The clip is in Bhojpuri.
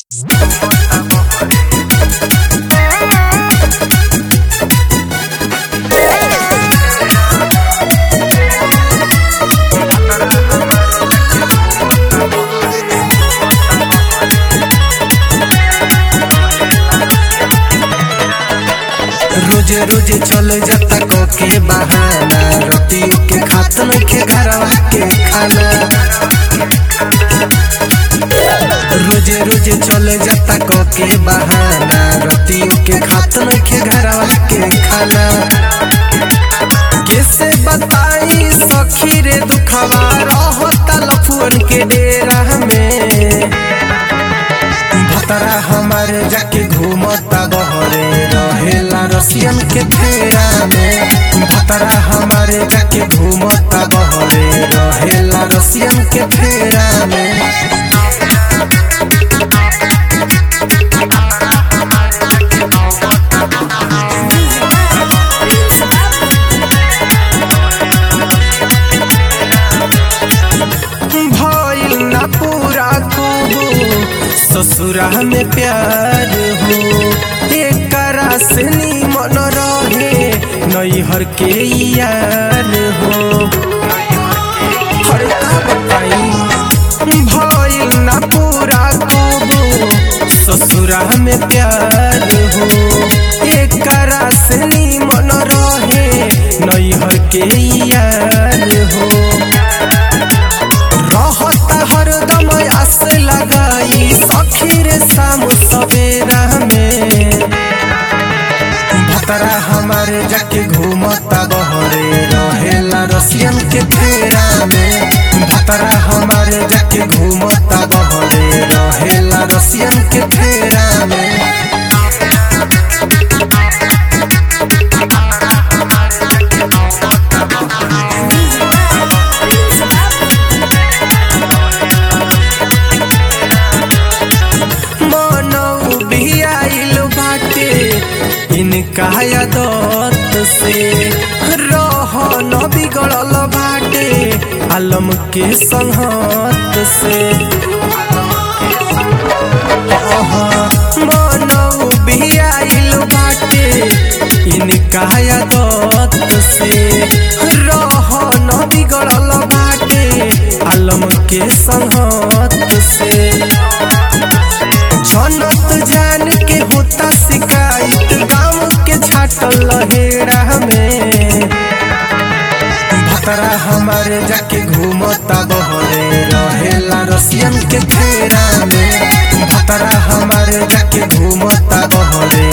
रोजे रोजे चल जाता कोके बहाना, रोटी के खात नइखे घरवा के खाना। रोजे रोजे चल जाता कोके बहाना, रोटी के खात नइखे घरवा के खाना। कैसे बताई सखी रे दुखवा रहता लफुअन के डेरा में। भतरा हमारे जाके घूमता बहरे रहेला रसियन के फेरा में। भतरा हमारे जाके घूमता बहरे रहेला रसियन के फेरा में। भइल ना पूरा खूबू ससुरा में प्यार हो, एकरा से निमन रहे नैहर के यार हो। हर का बताई भइल ना पूरा खूबू ससुरा में प्यार हो, एकरा से निमन रहे नैहर के यार हो। रहता हरदम आस लगाई सखी रे शाम सवेरा में। भतरा हमारे जाके घूमता बहरे रहेला रसियन के फेरा में। भतरा हमारे जाके घूमता बहरे रहेला रसियन के फेरा में। इनका यादत से रहन बिगड़ल बाटे आलम के संहत से। मनऊ भी आइल बाटे इनका यादत से रहन बिगड़ल बाटे आलम के संहत से। जनत जान के होता शिकायत गाँव के छाटल लहेरा में। भतरा हमारे जाके घूमता बहरे रहेला रसियन के फेरा में। भतरा हमारे जाके घूमता बहरे